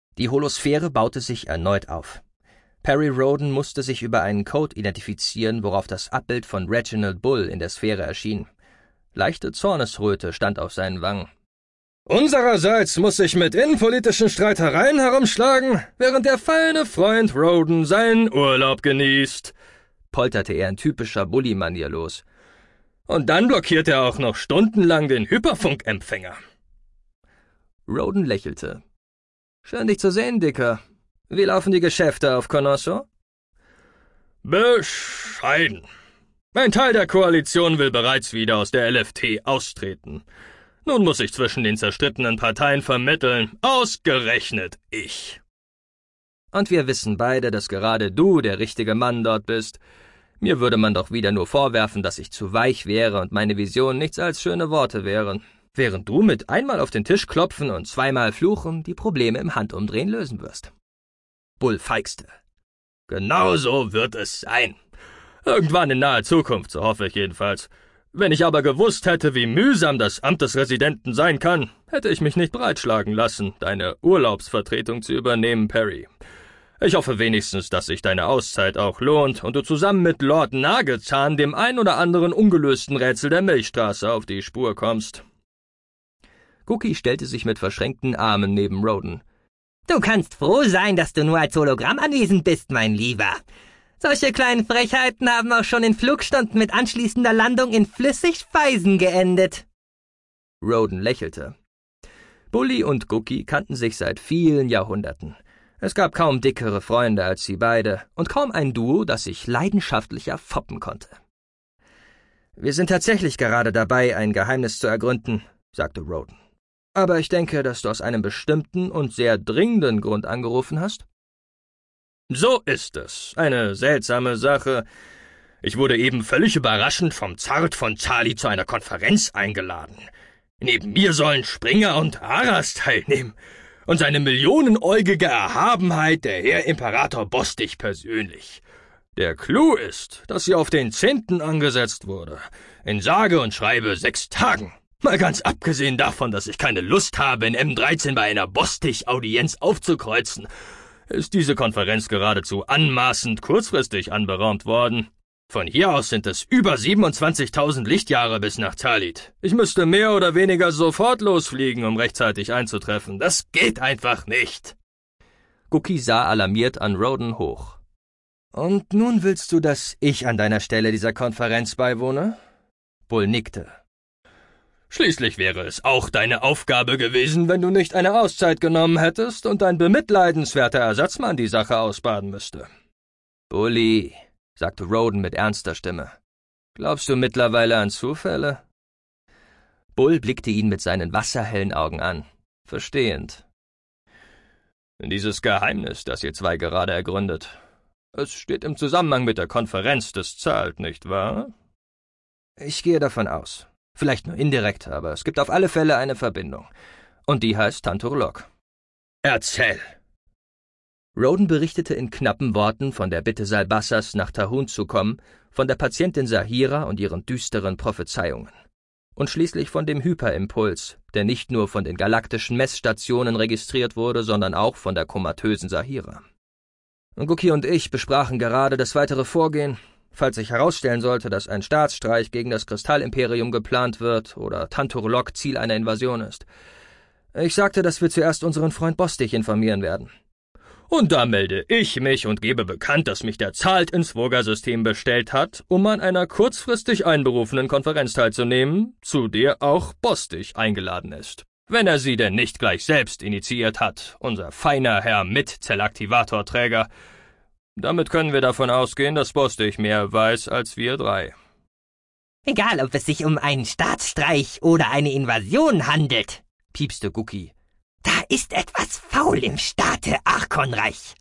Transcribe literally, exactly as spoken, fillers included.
Die Holosphäre baute sich erneut auf. Perry Rhodan musste sich über einen Code identifizieren, worauf das Abbild von Reginald Bull in der Sphäre erschien. Leichte Zornesröte stand auf seinen Wangen. »Unsererseits muss sich mit innenpolitischen Streitereien herumschlagen, während der feine Freund Rhodan seinen Urlaub genießt«, polterte er in typischer Bully-Manier los. »Und dann blockiert er auch noch stundenlang den Hyperfunkempfänger.« Rhodan lächelte. »Schön, dich zu sehen, Dicker. Wie laufen die Geschäfte auf Colosso?« »Bescheiden. Ein Teil der Koalition will bereits wieder aus der L F T austreten. Nun muss ich zwischen den zerstrittenen Parteien vermitteln, ausgerechnet ich.« »Und wir wissen beide, dass gerade du der richtige Mann dort bist. Mir würde man doch wieder nur vorwerfen, dass ich zu weich wäre und meine Visionen nichts als schöne Worte wären, während du mit einmal auf den Tisch klopfen und zweimal fluchen die Probleme im Handumdrehen lösen wirst.« Bull feixte. »Genau so wird es sein. Irgendwann in naher Zukunft, so hoffe ich jedenfalls. Wenn ich aber gewusst hätte, wie mühsam das Amt des Residenten sein kann, hätte ich mich nicht breitschlagen lassen, deine Urlaubsvertretung zu übernehmen, Perry. Ich hoffe wenigstens, dass sich deine Auszeit auch lohnt und du zusammen mit Lord Nagezahn dem ein oder anderen ungelösten Rätsel der Milchstraße auf die Spur kommst.« Cookie stellte sich mit verschränkten Armen neben Rhodan. »Du kannst froh sein, dass du nur als Hologramm anwesend bist, mein Lieber. Solche kleinen Frechheiten haben auch schon in Flugstunden mit anschließender Landung in Flüssigspeisen geendet.« Rhodan lächelte. Bully und Cookie kannten sich seit vielen Jahrhunderten. Es gab kaum dickere Freunde als sie beide und kaum ein Duo, das sich leidenschaftlicher foppen konnte. »Wir sind tatsächlich gerade dabei, ein Geheimnis zu ergründen«, sagte Rhodan. »Aber ich denke, dass du aus einem bestimmten und sehr dringenden Grund angerufen hast?« »So ist es. Eine seltsame Sache. Ich wurde eben völlig überraschend vom Zart von Charlie zu einer Konferenz eingeladen. Neben mir sollen Springer und Aras teilnehmen. Und seine millionenäugige Erhabenheit, der Herr Imperator Bostich persönlich. Der Clou ist, dass sie auf den zehnten angesetzt wurde. In sage und schreibe sechs Tagen. Mal ganz abgesehen davon, dass ich keine Lust habe, in M dreizehn bei einer Bostich-Audienz aufzukreuzen, ist diese Konferenz geradezu anmaßend kurzfristig anberaumt worden. Von hier aus sind es über siebenundzwanzigtausend Lichtjahre bis nach Talit. Ich müsste mehr oder weniger sofort losfliegen, um rechtzeitig einzutreffen. Das geht einfach nicht.« Cookie sah alarmiert an Rhodan hoch. »Und nun willst du, dass ich an deiner Stelle dieser Konferenz beiwohne?« Bull nickte. »Schließlich wäre es auch deine Aufgabe gewesen, wenn du nicht eine Auszeit genommen hättest und dein bemitleidenswerter Ersatzmann die Sache ausbaden müsste.« »Bully«, sagte Rhodan mit ernster Stimme. »Glaubst du mittlerweile an Zufälle?« Bull blickte ihn mit seinen wasserhellen Augen an, verstehend. »Dieses Geheimnis, das ihr zwei gerade ergründet, es steht im Zusammenhang mit der Konferenz des Zalt, nicht wahr?« »Ich gehe davon aus. Vielleicht nur indirekt, aber es gibt auf alle Fälle eine Verbindung. Und die heißt Tanturlok.« »Erzähl!« Rhodan berichtete in knappen Worten von der Bitte Salbassas, nach Tahun zu kommen, von der Patientin Sahira und ihren düsteren Prophezeiungen. Und schließlich von dem Hyperimpuls, der nicht nur von den galaktischen Messstationen registriert wurde, sondern auch von der komatösen Sahira. Cookie und ich besprachen gerade das weitere Vorgehen, falls sich herausstellen sollte, dass ein Staatsstreich gegen das Kristallimperium geplant wird oder Tanturlok Ziel einer Invasion ist. Ich sagte, dass wir zuerst unseren Freund Bostich informieren werden. »Und da melde ich mich und gebe bekannt, dass mich der Zalt ins Voga-System bestellt hat, um an einer kurzfristig einberufenen Konferenz teilzunehmen, zu der auch Bostich eingeladen ist. Wenn er sie denn nicht gleich selbst initiiert hat, unser feiner Herr Mit-Zellaktivatorträger. Damit können wir davon ausgehen, dass Bostich mehr weiß als wir drei.« »Egal, ob es sich um einen Staatsstreich oder eine Invasion handelt«, piepste Cookie. »Da ist etwas faul im Staate Archonreich.